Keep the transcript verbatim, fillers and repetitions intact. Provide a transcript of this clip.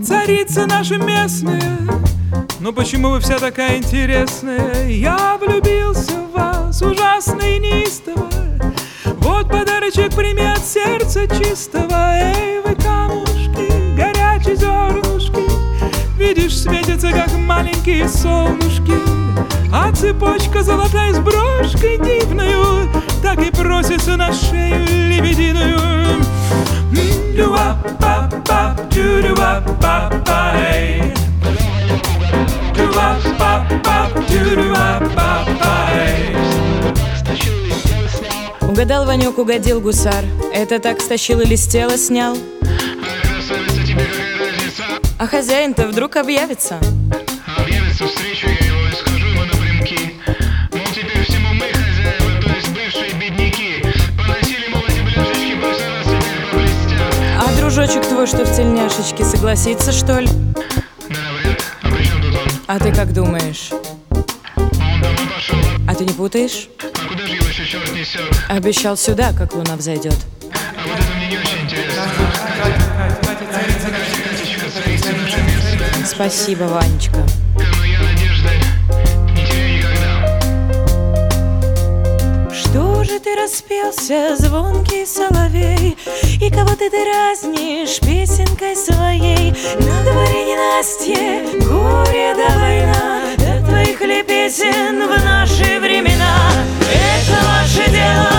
царицы наши местные, ну почему вы вся такая интересная? Я влюбился в вас ужасно и неистово. Вот подарочек прими от сердца чистого. Эй, вы камушки, горячие зернышки, видишь, светятся, как маленькие солнышки. А цепочка золотая с брошкой дивною так и просится на шею лебединую. Ду-ва-па-па, ду-ду-ва-па-па, эй. Ду-ва-па-па, ду-ду-ва-па-па, эй. Угадал, Ванек, угодил гусар. Это так стащил или с тела снял? А хозяин-то вдруг объявится? Объявится встречу, я его и скажу ему напрямки. Мол, теперь всему мы хозяева, то есть бывшие бедняки. Поносили, мол, эти бляшечки, пусть на нас теперь поблестят. А дружочек твой, что в тельняшечке, согласится, что ли? Да, вряд. А при чем тут он? А ты как думаешь? Он домой пошел. А ты не путаешь? А куда же его еще черт несет? Обещал сюда, как луна взойдет. А вот это мне не очень интересно. Катечка, царица наша местная. Спасибо, Ванечка. Но я надежды не теряю никогда. Что же ты распелся, звонкий соловей, и кого ты дразнишь песенкой своей? На дворе ненастье, горе да война, до твоих ли песен в наши времена? Это ваше дело.